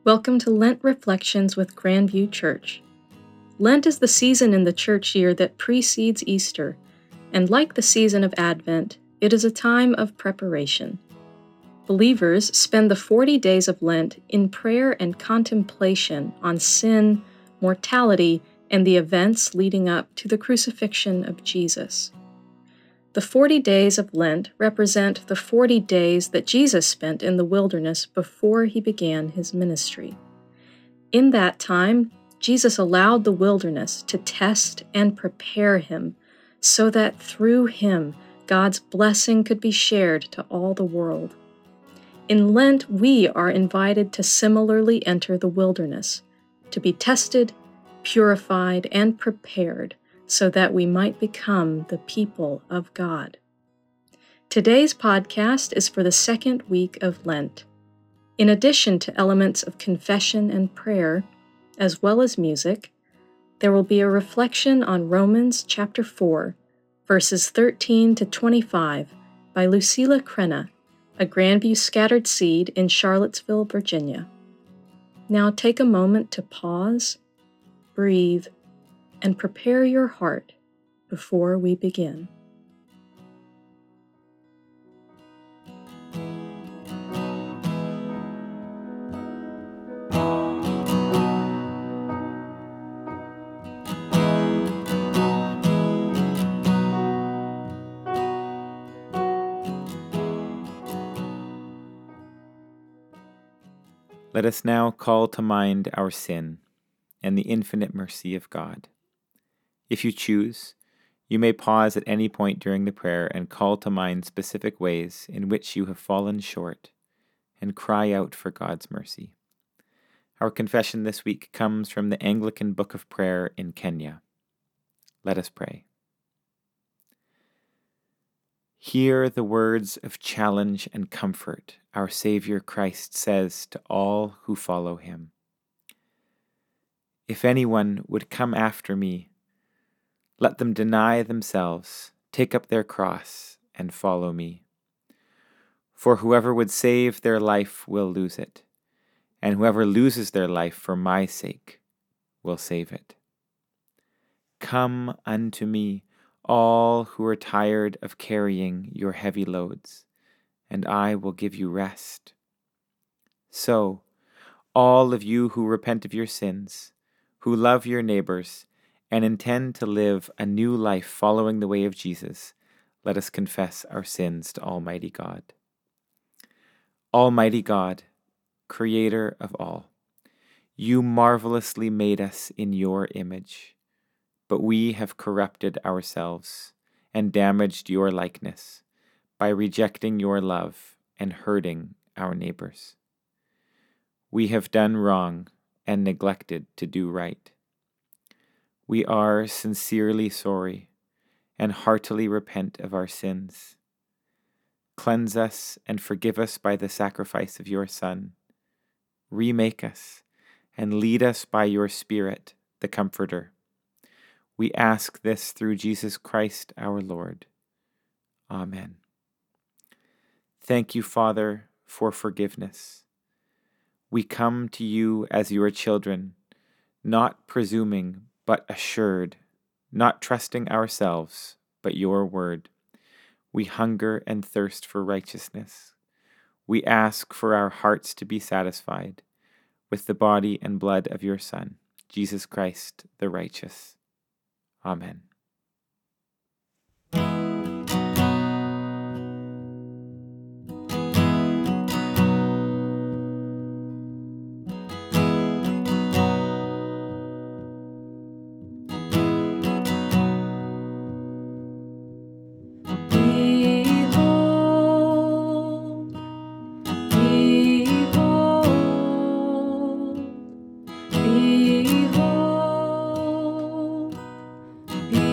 Welcome to Lent Reflections with Grandview Church. Lent is the season in the church year that precedes Easter, and like the season of Advent, it is a time of preparation. Believers spend the 40 days of Lent in prayer and contemplation on sin, mortality, and the events leading up to the crucifixion of Jesus. The 40 days of Lent represent the 40 days that Jesus spent in the wilderness before he began his ministry. In that time, Jesus allowed the wilderness to test and prepare him so that through him, God's blessing could be shared to all the world. In Lent, we are invited to similarly enter the wilderness, to be tested, purified, and prepared so that we might become the people of God. Today's podcast is for the second week of Lent. In addition to elements of confession and prayer, as well as music, there will be a reflection on Romans chapter 4, verses 13 to 25 by Lucila Crenna, a Grandview Scattered Seed in Charlottesville, Virginia. Now take a moment to pause, breathe, and prepare your heart before we begin. Let us now call to mind our sin and the infinite mercy of God. If you choose, you may pause at any point during the prayer and call to mind specific ways in which you have fallen short and cry out for God's mercy. Our confession this week comes from the Anglican Book of Prayer in Kenya. Let us pray. Hear the words of challenge and comfort our Savior Christ says to all who follow him. If anyone would come after me, let them deny themselves, take up their cross, and follow me. For whoever would save their life will lose it, and whoever loses their life for my sake will save it. Come unto me, all who are tired of carrying your heavy loads, and I will give you rest. So, all of you who repent of your sins, who love your neighbors, and intend to live a new life following the way of Jesus, let us confess our sins to Almighty God. Almighty God, Creator of all, you marvelously made us in your image, but we have corrupted ourselves and damaged your likeness by rejecting your love and hurting our neighbors. We have done wrong and neglected to do right. We are sincerely sorry and heartily repent of our sins. Cleanse us and forgive us by the sacrifice of your Son. Remake us and lead us by your Spirit, the Comforter. We ask this through Jesus Christ our Lord. Amen. Thank you, Father, for forgiveness. We come to you as your children, not presuming, but assured, not trusting ourselves, but your word. We hunger and thirst for righteousness. We ask for our hearts to be satisfied with the body and blood of your Son, Jesus Christ the righteous. Amen. Behold,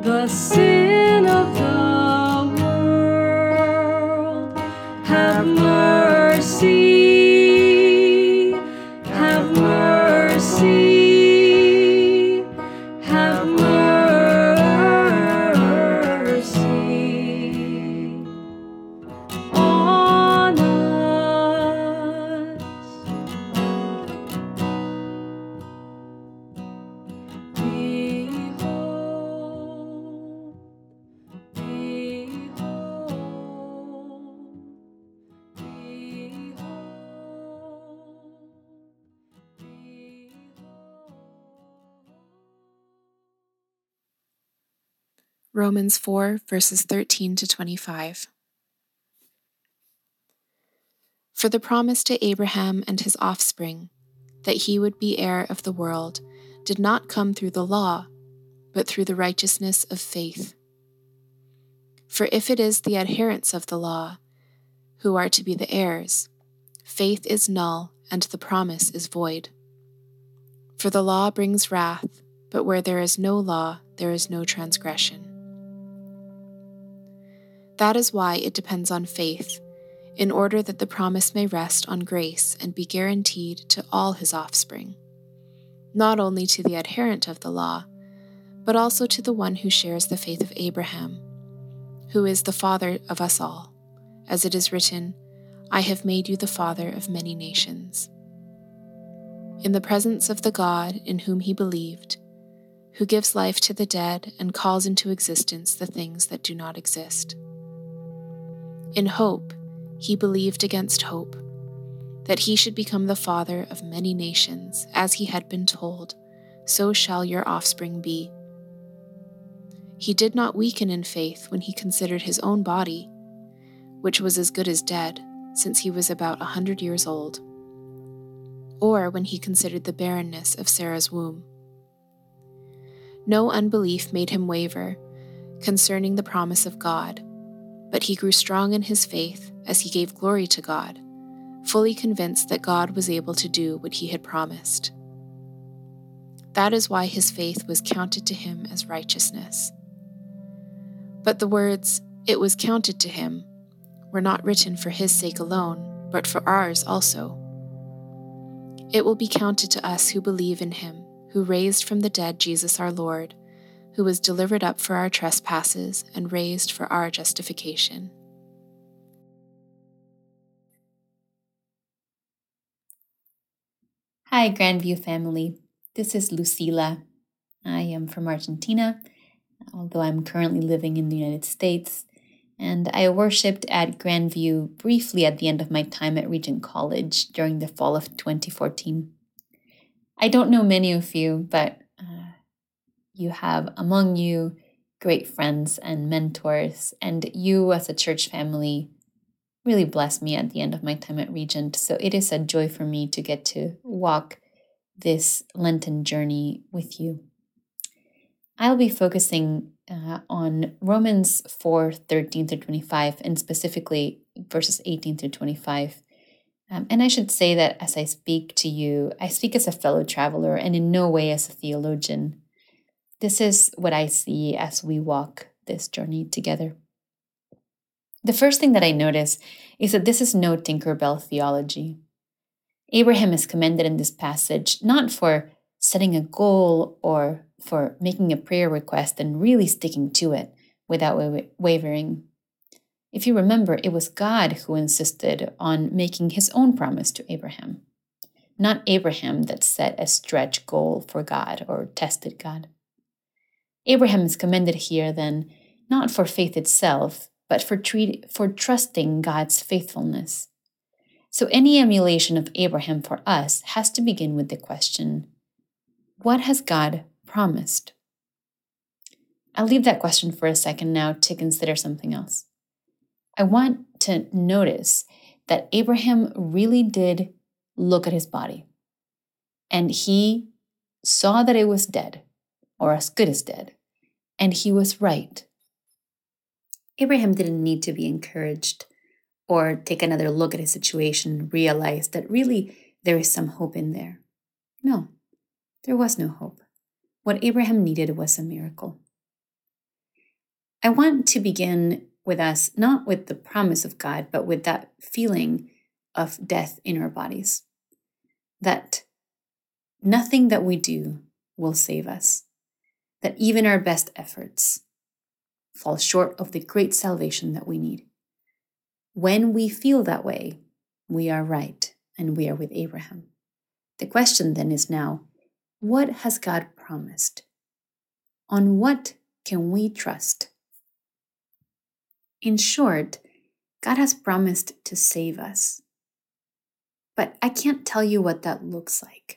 the sin of the world. Have mercy, have mercy, have mercy on us. Behold, behold, behold, Romans 4, verses 13 to 25. For the promise to Abraham and his offspring, that he would be heir of the world, did not come through the law, but through the righteousness of faith. For if it is the adherents of the law who are to be the heirs, faith is null and the promise is void. For the law brings wrath, but where there is no law, there is no transgression. That is why it depends on faith, in order that the promise may rest on grace and be guaranteed to all his offspring, not only to the adherent of the law, but also to the one who shares the faith of Abraham, who is the father of us all, as it is written, I have made you the father of many nations. In the presence of the God in whom he believed, who gives life to the dead and calls into existence the things that do not exist. In hope, he believed against hope, that he should become the father of many nations, as he had been told, so shall your offspring be. He did not weaken in faith when he considered his own body, which was as good as dead, since he was about 100 years old, or when he considered the barrenness of Sarah's womb. No unbelief made him waver concerning the promise of God, but he grew strong in his faith as he gave glory to God, fully convinced that God was able to do what he had promised. That is why his faith was counted to him as righteousness. But the words, "it was counted to him," were not written for his sake alone, but for ours also. It will be counted to us who believe in him, who raised from the dead Jesus our Lord, who was delivered up for our trespasses and raised for our justification. Hi, Grandview family. This is Lucila. I am from Argentina, although I'm currently living in the United States, and I worshipped at Grandview briefly at the end of my time at Regent College during the fall of 2014. I don't know many of you, but you have among you great friends and mentors, and you as a church family really blessed me at the end of my time at Regent. So it is a joy for me to get to walk this Lenten journey with you. I'll be focusing on Romans 4:13 through 25, and specifically verses 18 through 25. And I should say that as I speak to you, I speak as a fellow traveler and in no way as a theologian. This is what I see as we walk this journey together. The first thing that I notice is that this is no Tinkerbell theology. Abraham is commended in this passage not for setting a goal or for making a prayer request and really sticking to it without wavering. If you remember, it was God who insisted on making his own promise to Abraham, not Abraham that set a stretch goal for God or tested God. Abraham is commended here then, not for faith itself, but for trusting God's faithfulness. So any emulation of Abraham for us has to begin with the question, what has God promised? I'll leave that question for a second now to consider something else. I want to notice that Abraham really did look at his body, and he saw that it was dead, or as good as dead, and he was right. Abraham didn't need to be encouraged or take another look at his situation and realize that really there is some hope in there. No, there was no hope. What Abraham needed was a miracle. I want to begin with us, not with the promise of God, but with that feeling of death in our bodies. That nothing that we do will save us. That even our best efforts fall short of the great salvation that we need. When we feel that way, we are right and we are with Abraham. The question then is now, what has God promised? On what can we trust? In short, God has promised to save us. But I can't tell you what that looks like.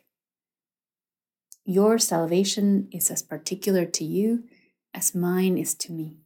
Your salvation is as particular to you as mine is to me.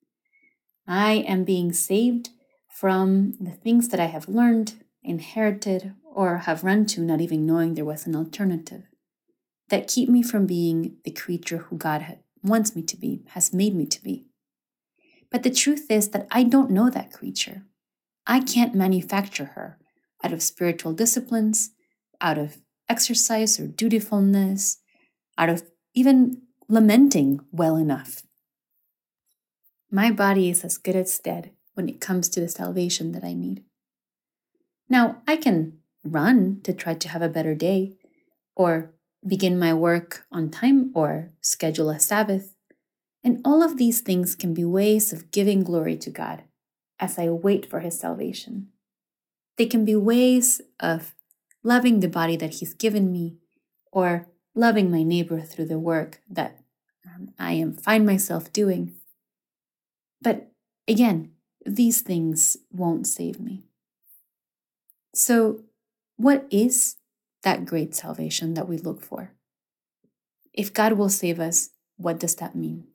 I am being saved from the things that I have learned, inherited, or have run to not even knowing there was an alternative, that keep me from being the creature who God wants me to be, has made me to be. But the truth is that I don't know that creature. I can't manufacture her out of spiritual disciplines, out of exercise or dutifulness, out of even lamenting well enough. My body is as good as dead when it comes to the salvation that I need. Now, I can run to try to have a better day, or begin my work on time, or schedule a Sabbath. And all of these things can be ways of giving glory to God as I wait for His salvation. They can be ways of loving the body that He's given me, or loving my neighbor through the work that I find myself doing. But again, these things won't save me. So, what is that great salvation that we look for? If God will save us, what does that mean?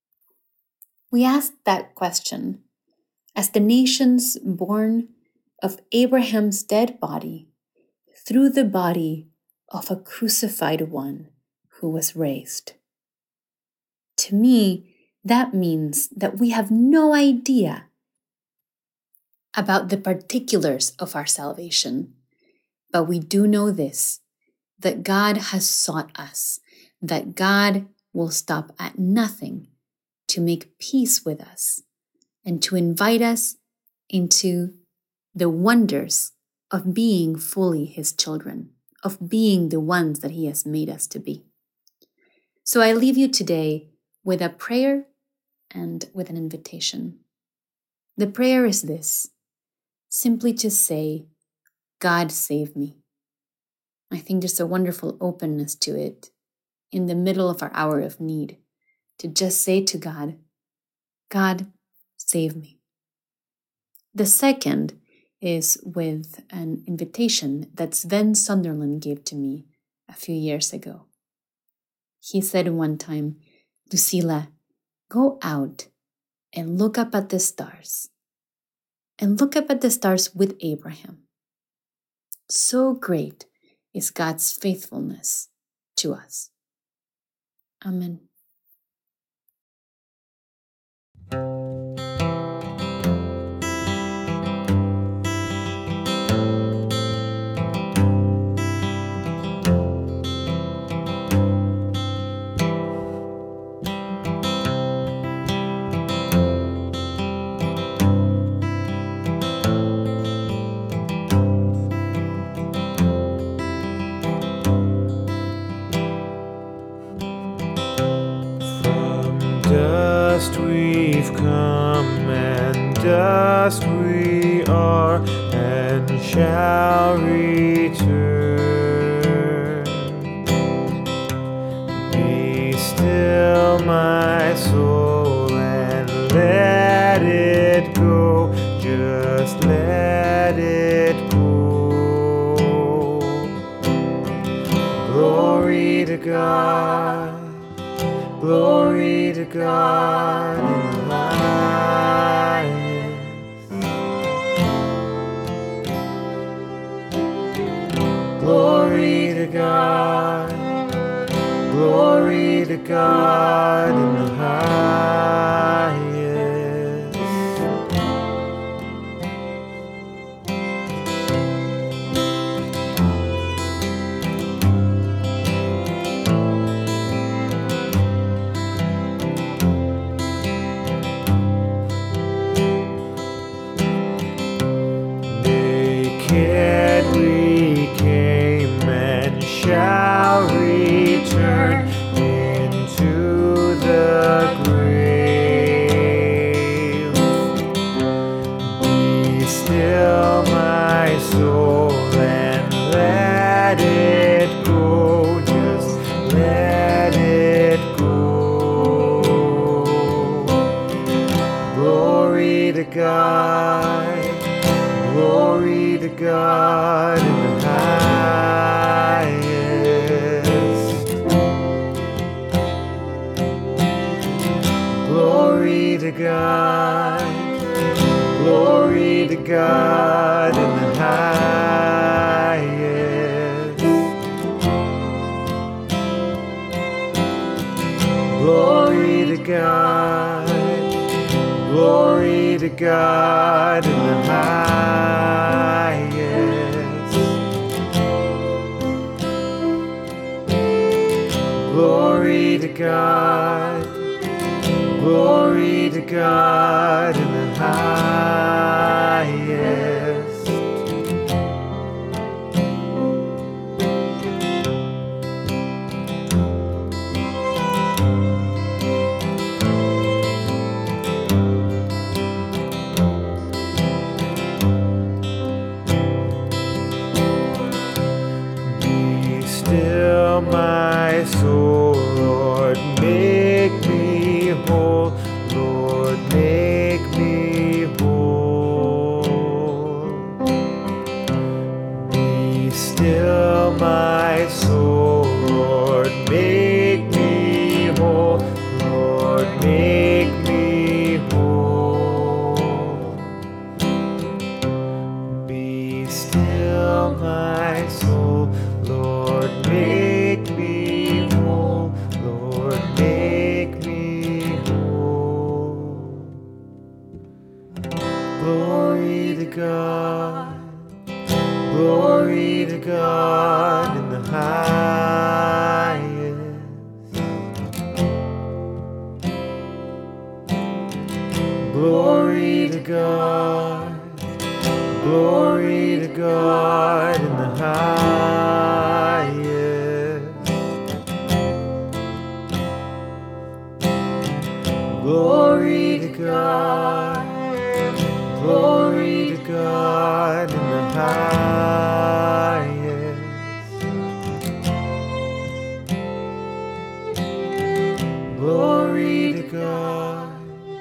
We ask that question as the nations born of Abraham's dead body through the body of a crucified one who was raised. To me, that means that we have no idea about the particulars of our salvation, but we do know this, that God has sought us, that God will stop at nothing to make peace with us and to invite us into the wonders of being fully His children, of being the ones that He has made us to be. So I leave you today with a prayer and with an invitation. The prayer is this, simply to say, God save me. I think there's a wonderful openness to it in the middle of our hour of need, to just say to God, God, save me. The second is with an invitation that Sven Sunderland gave to me a few years ago. He said one time, Lucila, go out and look up at the stars. And look up at the stars with Abraham. So great is God's faithfulness to us. Amen. Dust we've come, and dust we are, and shall return. Be still, my soul, and let it go, just let it go. Glory to God. Glory to God in the highest. Glory to God. Glory to God in the highest. to God. Glory to God in the highest. Glory to God. Glory to God in the highest. Glory to God. Glory to God in the highest. Glory to God. Glory to God in the highest. Be still, my soul, Lord, make me whole. Lord, make me whole. Be still, my soul, Lord, make me whole. Lord, make me whole. Be still, my soul, Lord, make me whole. Lord, make me whole. Glory to God. Glory to God in the highest. Glory to God. Glory to God in the highest. Glory to God. Glory to God in the highest. Glory to God.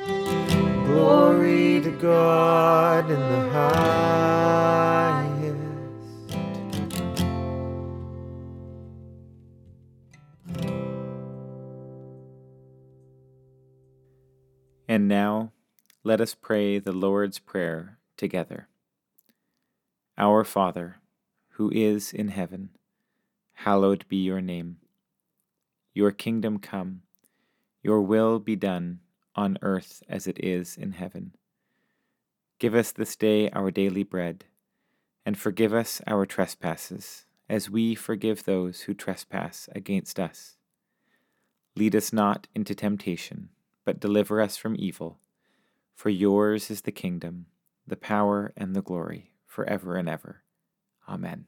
Glory to God in the highest. And now, let us pray the Lord's Prayer together. Our Father, who is in heaven, hallowed be your name. Your kingdom come, your will be done on earth as it is in heaven. Give us this day our daily bread, and forgive us our trespasses, as we forgive those who trespass against us. Lead us not into temptation, but deliver us from evil. For yours is the kingdom, the power, and the glory, forever and ever. Amen.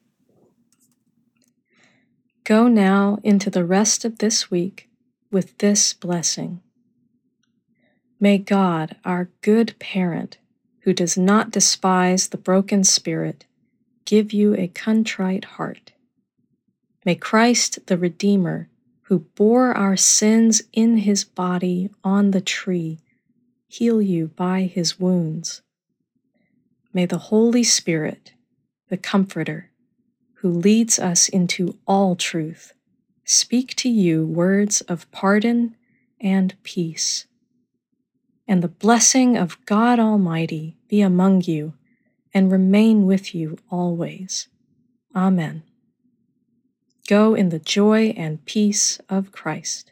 Go now into the rest of this week with this blessing. May God, our good parent, who does not despise the broken spirit, give you a contrite heart. May Christ the Redeemer, who bore our sins in his body on the tree, heal you by his wounds. May the Holy Spirit, the Comforter, who leads us into all truth, speak to you words of pardon and peace. And the blessing of God Almighty be among you and remain with you always. Amen. Go in the joy and peace of Christ.